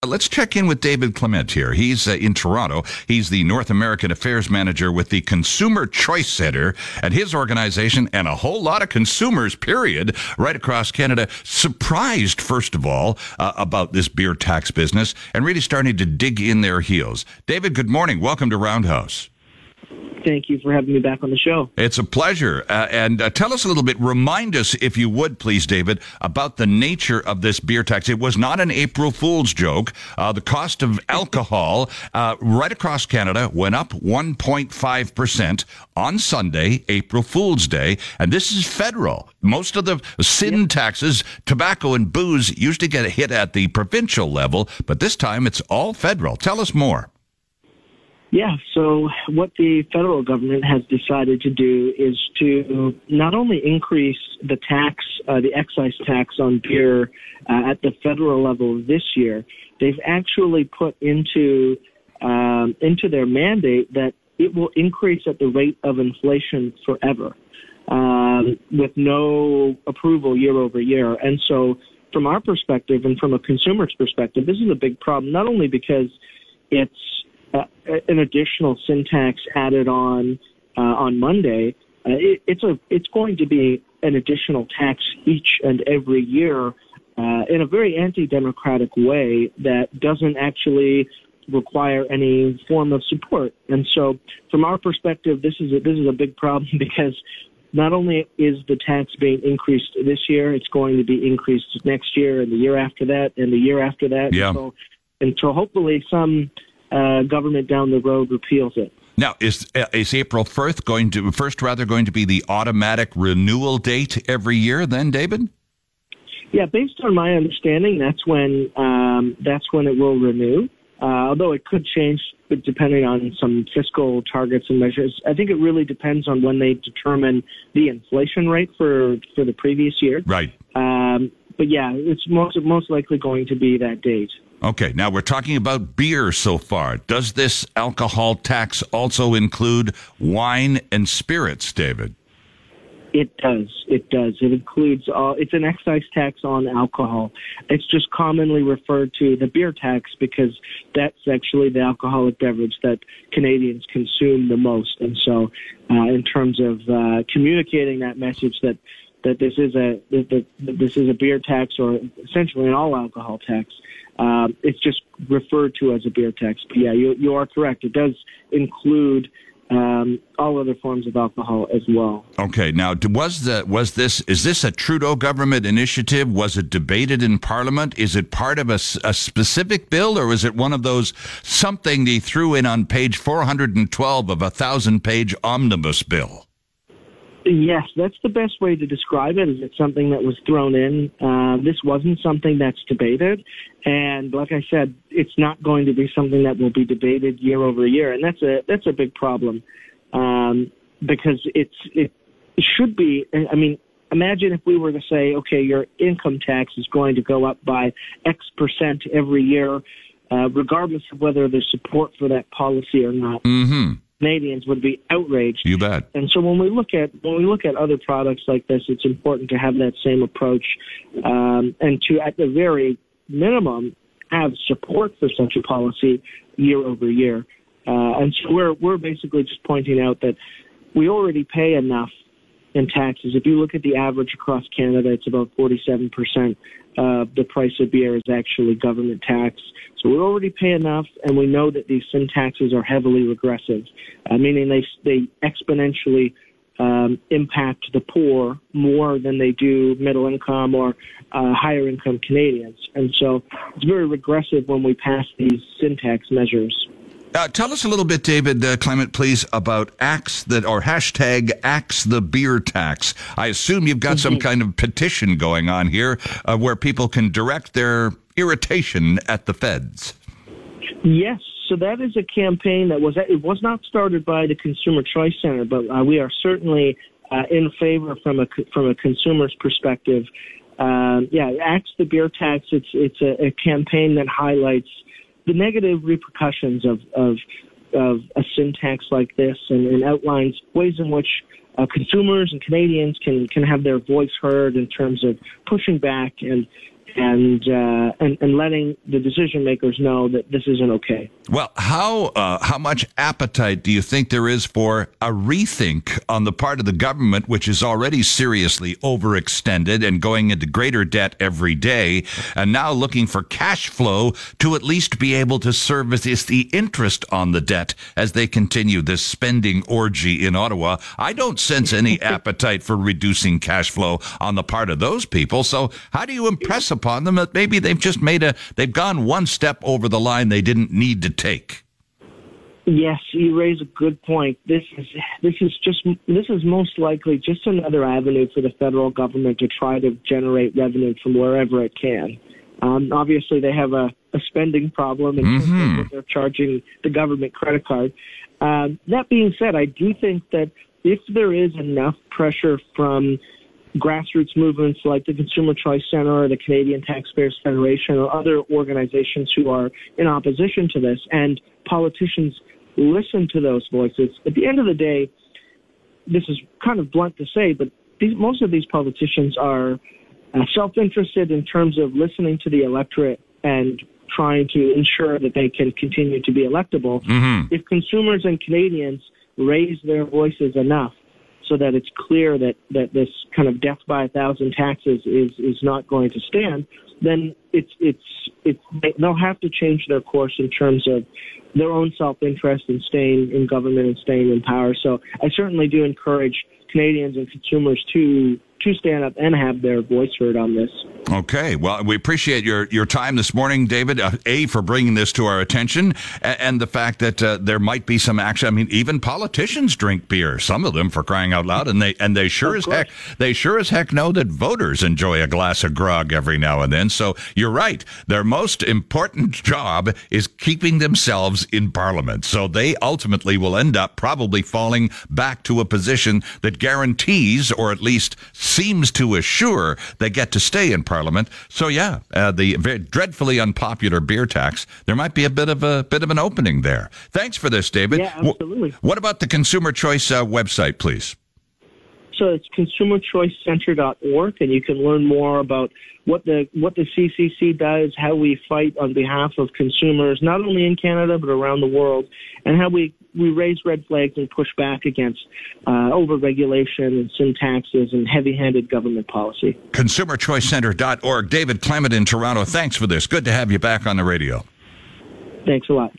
Let's check in with David Clement here. He's in Toronto. He's the North American Affairs Manager with the Consumer Choice Centre, and his organization and a whole lot of consumers, period, right across Canada, surprised, first of all, about this beer tax business and really starting to dig in their heels. David, good morning. Welcome to Roundhouse. Thank you for having me back on the show. It's a pleasure. And tell us a little bit, remind us, if you would, please, David, about the nature of this beer tax. It was not an April Fool's joke. The cost of alcohol right across Canada went up 1.5% on Sunday, April Fool's Day. And this is federal. Most of the sin taxes, tobacco and booze, used to get hit at the provincial level, but this time it's all federal. Tell us more. Yeah, so what the federal government has decided to do is to not only increase the tax, the excise tax on beer at the federal level this year, they've actually put into their mandate that it will increase at the rate of inflation forever, with no approval year over year. And so from our perspective and from a consumer's perspective, this is a big problem, not only because it's an additional sin tax added on Monday. It's going to be an additional tax each and every year in a very anti-democratic way that doesn't actually require any form of support. And so, from our perspective, this is a big problem because not only is the tax being increased this year, it's going to be increased next year and the year after that and the year after that. Yeah. Until hopefully some government down the road repeals it. Now, is April 1st going to be the automatic renewal date every year then, David? Yeah, based on my understanding, that's when it will renew. Although it could change depending on some fiscal targets and measures. I think it really depends on when they determine the inflation rate for the previous year. Right. But yeah, it's most likely going to be that date. Okay, now we're talking about beer so far. Does this alcohol tax also include wine and spirits, David? It does. It includes it's an excise tax on alcohol. It's just commonly referred to the beer tax because that's actually the alcoholic beverage that Canadians consume the most. And so in terms of communicating that message that this is a beer tax or essentially an all alcohol tax, it's just referred to as a beer tax. But yeah, you are correct. It does include all other forms of alcohol as well. Okay. Now, is this a Trudeau government initiative? Was it debated in Parliament? Is it part of a specific bill, or is it one of those something they threw in on page 412 of a 1,000-page omnibus bill? Yes, that's the best way to describe it. Is it's something that was thrown in. This wasn't something that's debated, and like I said, it's not going to be something that will be debated year over year, and that's a big problem because it should be. I mean, imagine if we were to say, okay, your income tax is going to go up by X percent every year, regardless of whether there's support for that policy or not. Mm-hmm. Canadians would be outraged. You bet. And so when we look at other products like this, it's important to have that same approach, and to, at the very minimum, have support for such a policy year over year. And so we're basically just pointing out that we already pay enough in taxes. If you look at the average across Canada, it's about 47% of the price of beer is actually government tax. So we already pay enough, and we know that these sin taxes are heavily regressive, meaning they exponentially impact the poor more than they do middle income or higher income Canadians. And so it's very regressive when we pass these sin tax measures. Tell us a little bit, David Clement, please, about hashtag Axe the Beer Tax. I assume you've got some kind of petition going on here where people can direct their irritation at the feds. Yes, so that is a campaign it was not started by the Consumer Choice Centre, but we are certainly in favor from a consumer's perspective. Axe the Beer Tax. It's a campaign that highlights the negative repercussions of a sin tax like this, and outlines ways in which consumers and Canadians can have their voice heard in terms of pushing back and and letting the decision makers know that this isn't okay. Well, how much appetite do you think there is for a rethink on the part of the government, which is already seriously overextended and going into greater debt every day, and now looking for cash flow to at least be able to service the interest on the debt as they continue this spending orgy in Ottawa? I don't sense any appetite for reducing cash flow on the part of those people. So how do you impress upon them that maybe they've gone one step over the line they didn't need to take? Yes, you raise a good point. This is most likely just another avenue for the federal government to try to generate revenue from wherever it can. Obviously, they have a spending problem in terms of they're charging the government credit card. That being said, I do think that if there is enough pressure from grassroots movements like the Consumer Choice Center or the Canadian Taxpayers Federation or other organizations who are in opposition to this, and politicians listen to those voices, at the end of the day, this is kind of blunt to say, but most of these politicians are self-interested in terms of listening to the electorate and trying to ensure that they can continue to be electable. If consumers and Canadians raise their voices enough so that it's clear that this kind of death by 1,000 taxes is not going to stand, then they'll have to change their course in terms of their own self-interest in staying in government and staying in power. So I certainly do encourage Canadians and consumers to stand up and have their voice heard on this. Okay. Well, we appreciate your time this morning, David, for bringing this to our attention, and the fact that there might be some action. I mean, even politicians drink beer, some of them, for crying out loud, and they sure as heck know that voters enjoy a glass of grog every now and then. So you're right. Their most important job is keeping themselves in Parliament. So they ultimately will end up probably falling back to a position that guarantees, or at least seems to assure, they get to stay in Parliament. So yeah, the very dreadfully unpopular beer tax, there might be a bit of an opening there. Thanks for this, David. Yeah, absolutely. What about the Consumer Choice website, please? So it's consumerchoicecenter.org, and you can learn more about what the CCC does, how we fight on behalf of consumers, not only in Canada but around the world, and how we raise red flags and push back against over-regulation and sin taxes and heavy-handed government policy. Consumerchoicecenter.org. David Clement in Toronto, thanks for this. Good to have you back on the radio. Thanks a lot.